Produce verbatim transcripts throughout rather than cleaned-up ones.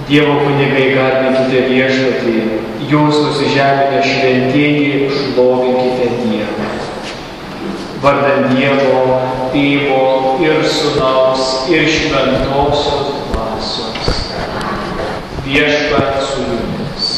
Dievo kunigai garbinkite viešpatį, jūs nusižeminę šventieji, šlovinkite Dievą. Vardan Dievo, Tėvo ir Sūnaus ir Šventosios Dvasios. Viešpat su jumis.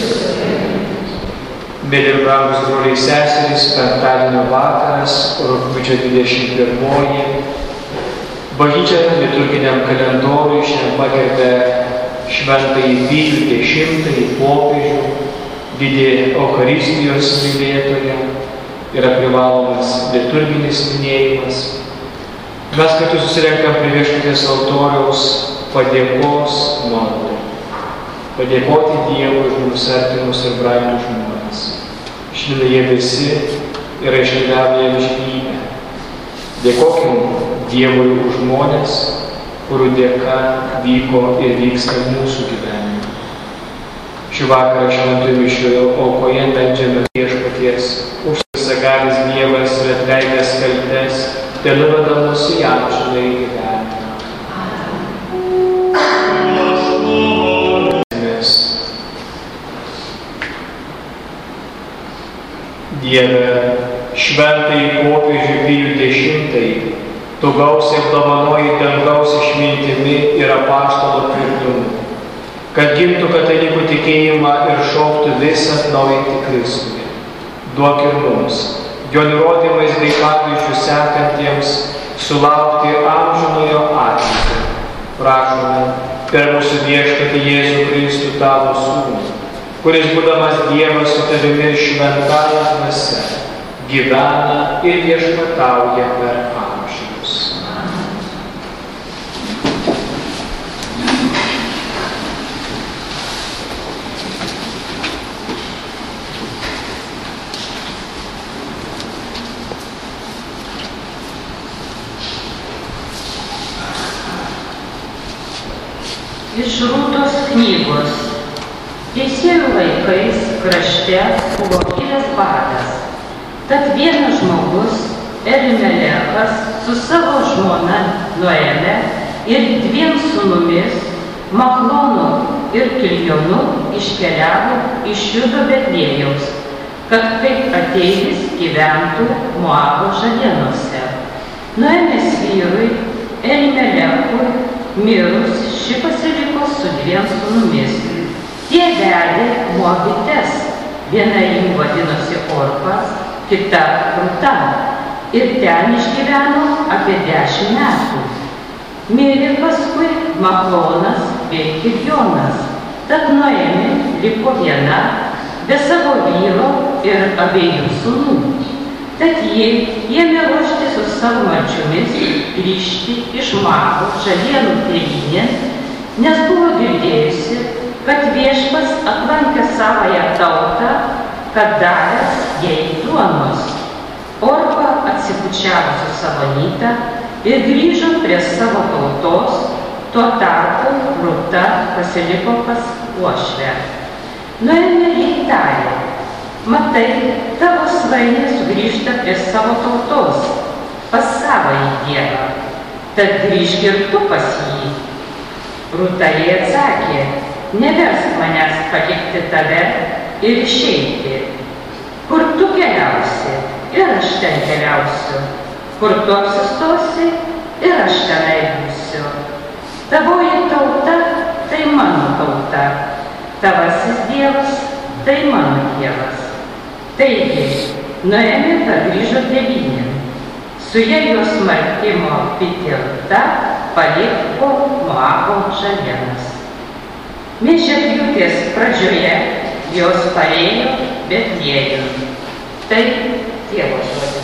Mėly ir brangūs broliai seserys, penktadienio vakaras, rugpjūčio dvidešimt pirmoji. Bažnyčia liturginiam kalendoriui šiandien pagerbė Šventąjį Pijų dešimtąjį popiežių, didįjį Eucharistijos mylėtoją, yra privalomas liturginis minėjimas. Mes kartu susirenkam prie viešpaties altoriaus padėkos maldai. Padėkoti Dievui už mums artimus ir brangius žmones. Šiandien jie visi yra iškeliavę į amžinybę. Dėkokim Dievui už žmones, kurių dėka vyko ir vyksta mūsų gyvenime. Šį vakarą šventojo mišioje aukoje meldžiame viešpaties už visagalis Dievas ir atleidęs kaltes, televeda mus į amžinąjį gyvenimą. Dieve, šventąjį popiežių Pijų dešimtąjį, tu gausiai apdovanoji dangaus išmintimi ir apaštalo tvirtumu, kad gimtų katalikų tikėjimą ir šauktų visą atnaujinti Kristuje. Duok ir mums, jo nurodymais bei pavyzdžių sekantiems, sulaukti amžinojo atlygio. Prašome per mūsų viešpatį Jėzų Kristų tavo sūnų, kuris būdamas Dievas su tavimi šventąja dvasia, gyvena ir viešpatauja per amžius. Iš Rūtos knygos. Teisėjų laikais krašte buvo kilęs badas. Tad vienas žmogus, Elimelechas, su savo žmona Noeme ir dviem sūnumis, Machlonu ir Kiljonu, iškeliavo iš Judo Betliejaus, kad kaip ateivis gyventų Moabo žalienose. Noemės vyrui, Elimelechui, mirus, ši pasiliko su dviem sūnumis. Tie vedė Moabites, viena jų vadinosi Orpa, kita Ruta, ir ten išgyveno apie dešimt metų. Mirė paskui Machlonas bei Kiljonas, tad Noemi liko viena, be savo vyro ir abiejų sūnų. Tad jie ėmė ruošti su savo marčiomis grįžti iš Moabo žalienų tėvynės, nes buvo girdėjusi, kad viešpas aplankė savąją tautą, kad davęs jai duonos. Orpa atsibučiavo su savo nytą ir grįžo prie savo tautos, tuo tarpu Ruta pasiliko pas uošvę. Noemi jai tarė: matai, tavo svainė sugrįžta prie savo tautos, pas savąjį Dievą, tad grįžk ir tu pas jį. Ruta jai atsakė: neversk manęs palikti tave ir išeiti. Kur tu keliausi, ir aš ten keliausiu. Kur tu apsistosi, ir aš tenai būsiu. Tavoji tauta, tai mano tauta. Tavasis Dievas, tai mano Dievas. Taigi, Noemi pargrįžo tėvynėn. Su ja jos martimo Pitilta paliko Moabo žalienas. Mėšepjūtės pradžioje jos parėjo Betliejun. Tai Dievo žodis.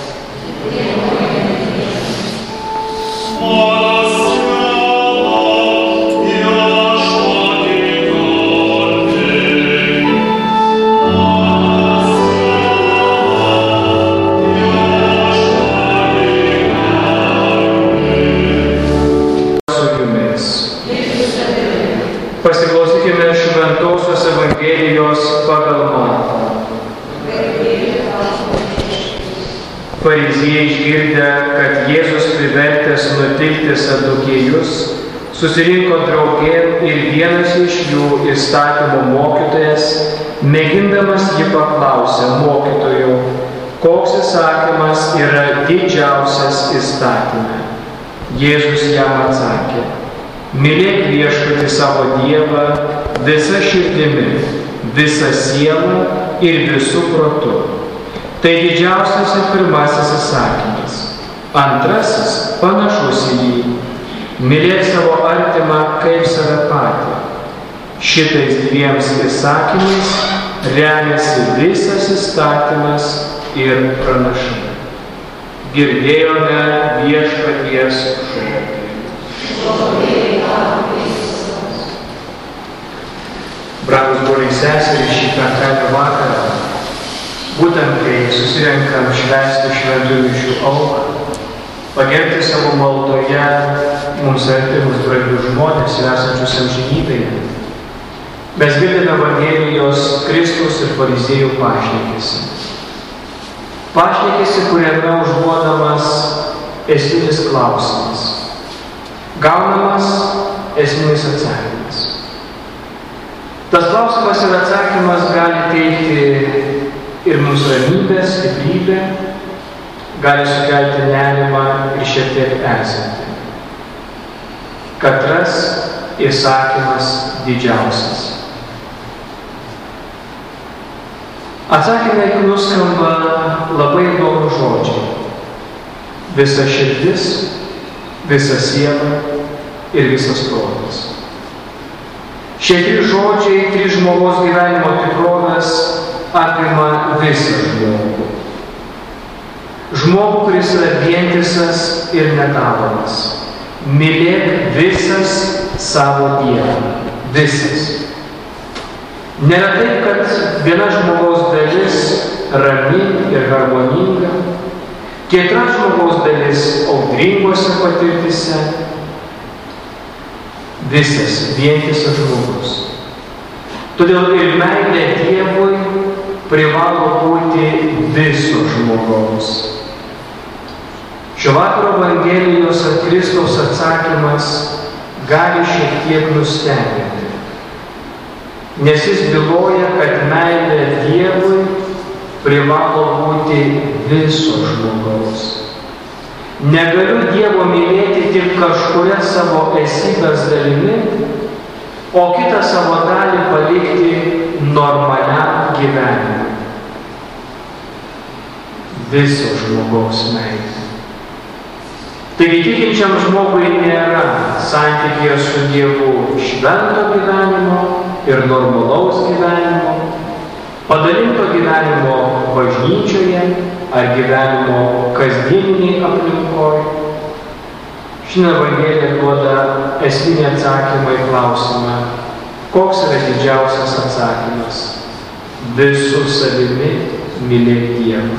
Pasiklausykime Šventosios Evangelijos pagal Matą. Fariziejai išgirdę, kad Jėzus privertęs nutilti sadukėjus, susirinko draugėn ir vienas iš jų įstatymo mokytojas, mėgindamas jį paklausė: mokytojau, koks įsakymas yra didžiausias įstatyme? Jėzus jam atsakė: mylėk viešpatį savo Dievą visa širdimi, visa siela ir visų protu. Tai didžiausias ir pirmasis įsakymas. Antrasis panašus į jį: mylėk savo artimą kaip save patį. Šitais dviems įsakymais remiasi visas įstatymas ir pranašai. Girdėjome viešpaties žodį. Brangūs broliai seserys, šį penktadienio vakarą, būtent kai susirenkam švęsti šventų mišių auką, pagerbti savo maldoje mums artimus brangius žmonės ir esančius amžinybėje, mes girdime Evangelijos Kristaus ir fariziejų pašnekesį. Pašnekesį, kuriame užduodamas esminis klausimas, gaunamas esminis atsakymas. Tas klausimas ir atsakymas gali teikti ir mums ramybę, stiprybę, gali sukelti nerimą ir šiek tiek erzinti. Katras įsakymas didžiausias. Atsakymai nuskamba labai įdomūs žodžiai. Visa širdis, visa siela ir visas protas. Šie trys žodžiai, trys žmogaus gyvenimo tikrovės apima visą žmogų. Žmogų, kuris yra vientisas ir nedalomas. Mylėk visas savo Dievą. Visas. Nėra taip, kad viena žmogaus dalis rami ir harmoninga, kita žmogaus dalis audringose patirtise, visas vientisas žmogus. Todėl ir meilė Dievui privalo būti viso žmogaus. Šio vakaro Evangelijos ar Kristaus atsakymas gali šiek tiek nustebinti, nes jis byloja, kad meilė Dievui privalo būti viso žmogaus. Negaliu Dievo mylėti tik kažkuria savo esybės dalimi, o kitą savo dalį palikti normaliam gyvenimui. Viso žmogaus meilė. Taigi tikinčiam žmogui nėra santykyje su Dievu švento gyvenimo ir normalaus gyvenimo, padalinto gyvenimo bažnyčioje ar gyvenimo kasdieniniai aplinkoje. Šiandien Evangelija duoda esminį atsakymą į klausimą, koks yra didžiausias atsakymas: visų savimi mylėk Dievą.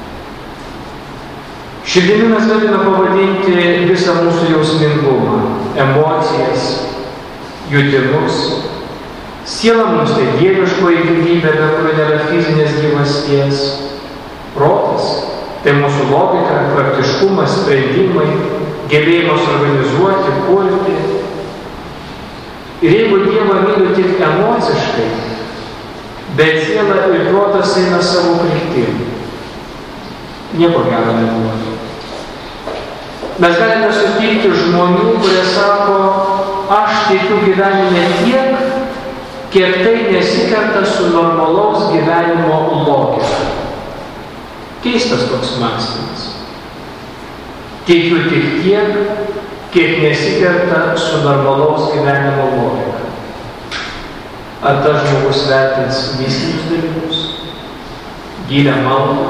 Širdimi mes galime pavadinti visą mūsų jausmingumą, emocijas, jutimus. Siela mums tai dieviškoji gyvybė, be kurio nėra fizinės gyvasties. Protas tai mūsų logika, praktiškumas, sprendimai, gebėjimas organizuoti, kurti. Ir jeigu Dievą myliu tik emociškai, bet siela ir protas eina savo kryptim, nieko gero nebuvo. Mes galime sutikti žmonių, kurie sako, aš tikiu gyvenime tiek, kiek tai nesikerta su normalaus gyvenimo logika. Keistas toks mąstymas. Tikiu tik tiek, kiek nesikerta su normalaus gyvenimo logika. Ar tas žmogus vertins mistinius dalykus, gilę maldą,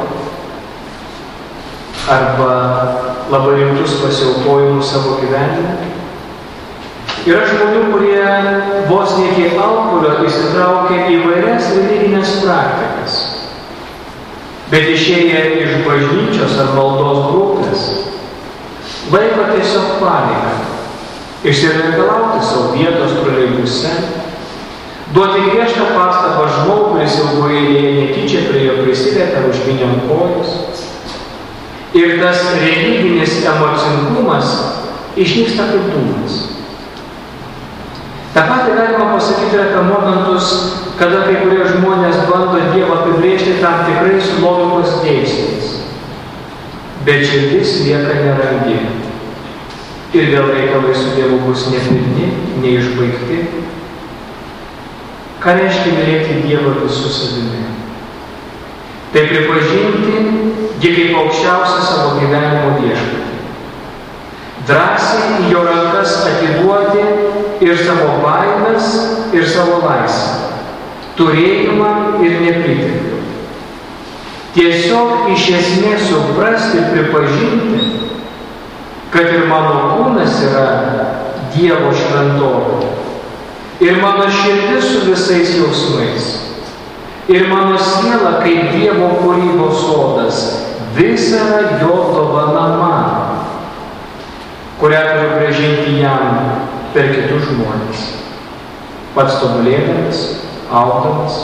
arba labai rimtus pasiaukojimus savo gyvenime? Yra žmonių, kurie vos ne kiek alkoholio įsitraukia į įvairias religinės praktikas, bet išėję iš bažnyčios ar maldos grupės, laiko tiesiog pareigą išsireikalauti savo vietos troleibuse, duoti griežtą pastabą žmogui, kuris ilgoje eilėje netyčia prie jo prisilietė užmynėm kojos. Ir tas religinis emocingumas išnyksta kaip dūmas. Ta pati galima pasakyti apie momentus, kada kai kurie žmonės bando Dievą apibrėžti tam tikrais logikos dėsniais. Bet širdis lieka nerangi. Ir vėl reikalai su Dievu bus nepilni, neišbaigti. Ką reiškia mylėti Dievą visų savimi? Tai pripažinti jį kaip aukščiausią savo gyvenimo viešpatį. Drąsiai į jo rankas atiduoti ir savo baimes, ir savo laisvę, turėjimą ir nepriteklių. Tiesiog iš esmės suprasti ir pripažinti, kad ir mano kūnas yra Dievo šventovė, ir mano širdis su visais jausmais, ir mano siela kaip Dievo kūrybos sodas, visa yra jo dovana man, kurią turiu grąžinti jam per kitus žmonės, pats tobulėdamas, augdamas.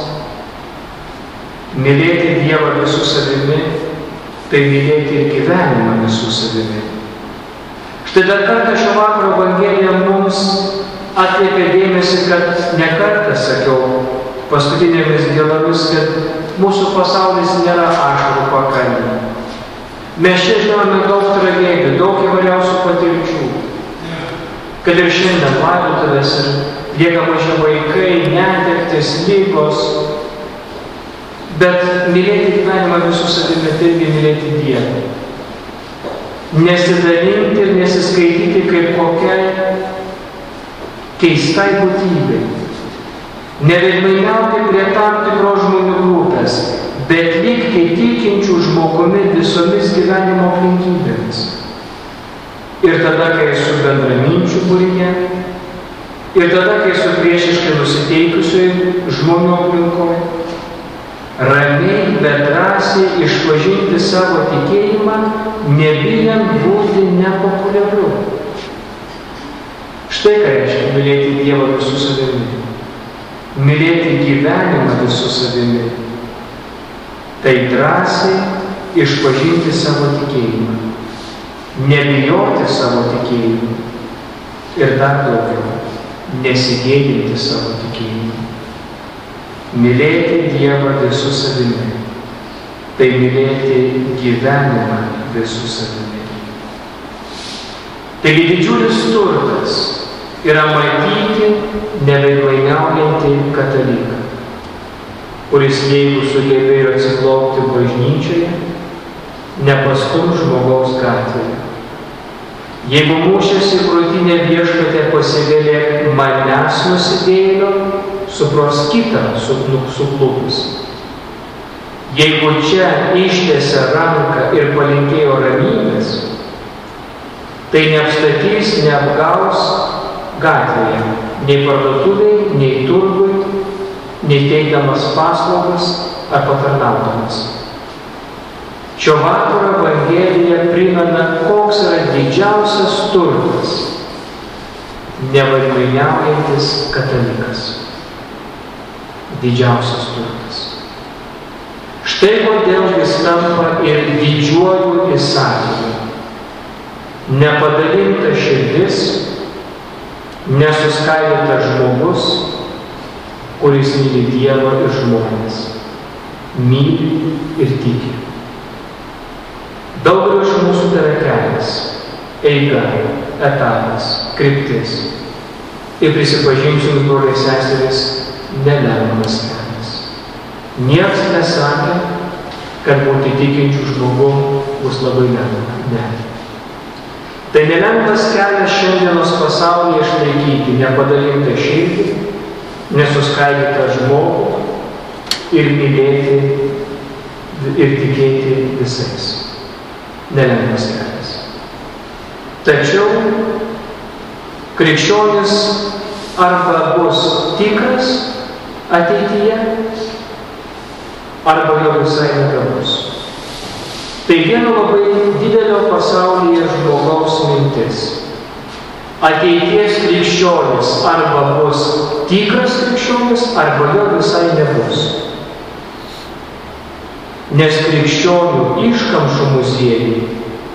Mylėti Dievą visų savimi, tai mylėti ir gyvenimą visų savimi. Štai dar kartą šio vakaro Evangelija mums atkreipė dėmesį, kad ne kartą sakiau paskutinėmis dienomis, kad mūsų pasaulis nėra ašarų pakalnė. Mes čia žinome daug tragedijų, daug įvairiausių patirčių. Kad ir šiandien laidotuvės ir lieka maži vaikai, netektis, lygos. Bet mylėti gyvenimą visų savimi, taigi mylėti Dievą. Nesidalinti ir nesiskaityti kaip kokiai keistai būtybei. Neveidmainiauti prie tam tikros žmonių grupės, bet likti tikinčių žmogumi visomis gyvenimo aplinkybėmis. Ir tada, kai su bendraminčių būryje, ir tada, kai su priešiškai nusiteikusioj žmonių aplinkoje, ramiai, bet drąsiai išpažinti savo tikėjimą, nebijant būti nepopuliariu. Štai ką reiškia mylėti Dievą visų savimi. Mylėti gyvenimą visų savimi. Tai drąsiai išpažinti savo tikėjimą. Nebijoti savo tikėjimą. Ir dar daugiau, nesigėdinti savo tikėjimą. Mylėti Dievą visų savimi. Tai mylėti gyvenimą visų savimi. Taigi didžiulis turtas yra matyti neveidmainiaujantį kataliką, kuris jeigu sugebėjo atsiklaupti bažnyčioje, nepastum žmogaus gatvėje. Jeigu mūšiasi krūtinė viešpatė pasivėlė manęs nusidėjėlio, supros kitą suklupus. Jeigu čia ištiesė ranką ir palinkėjo ramybės, tai neapstatys, neapgaus gatvėje, nei parduotuviai, nei turgui, nei teikdamas paslaugas ar patarnaudamas. Šio vakaro Evangelija primena, koks yra didžiausias turtas – nevaidmainiaujantis katalikas. Didžiausias turtas. Štai kodėl jis tampa ir didžiuoju įsakymu. Nepadalinta širdis, nesuskaidytas žmogus, kuris myli Dievą ir žmonės. Myli ir tiki. Daugelio iš mūsų tai yra kelias, eiga, etapas, kryptis. Ir prisipažinsiu jums, broliai seserys, nelengvas kelias. Niekas nesakė, kad būti tikinčių žmogų bus labai lengva. Ne. Tai nelengvas kelias šiandienos pasaulyje išlaikyti nepadalintą širdį, nesuskaidytą žmogų ir mylėti ir tikėti visais. Nelengvas kelias. Tačiau krikščionis arba bus tikras ateityje, arba jo visai nebebus. Tai vieno labai didelio pasaulyje žmogaus mintis. Ateities krikščionis arba bus tikras krikščionis, arba jo visai nebus. Nes krikščionių iškamšų muziejai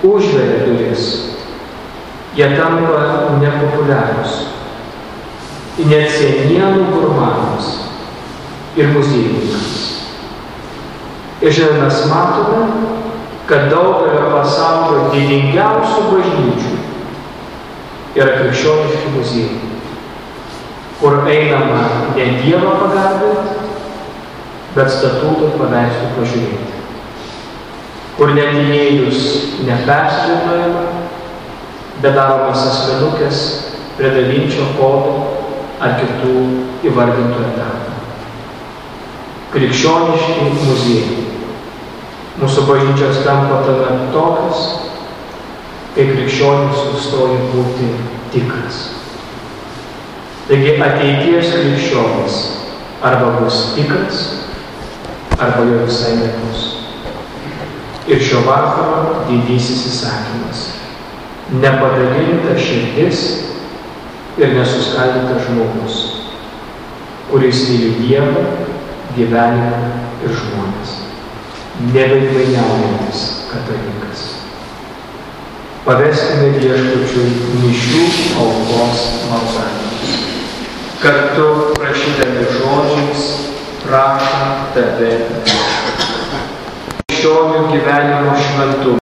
užveria duris. Jie tampa nepopuliarūs. net senienų gurmanams ir muziejininkams. Ir šiandien mes matome, kad daugelio pasaulio didingiausių bažnyčių yra krikščioniški muziejai, kur einama ne Dievą pagarbinti, bet statutų paveikslų pažiūrėti, kur net įėjus nepersižinojama, bet daromas asmenukės prie Da Vinčio kodo ar kitų įvardintų etapų. Krikščioniški muziejai. Mūsų bažnyčios tampa tada tokios, kai krikščionis nustoja būti tikras. Taigi ateities krikščionis arba bus tikras, arba jo visai nebus. Ir šio vakaro didysis įsakymas – nepadalinta širdis ir nesuskaldytas žmogus, kuris myli Dievą, gyvenimą ir žmones. Neveidmainiaujantis katalikas. Paveskime Viešpačiui mišių aukos maldavimus. Kartu prašydami žodžiais prašom tave Viešpatie. Krikščionių gyvenimo šventumą.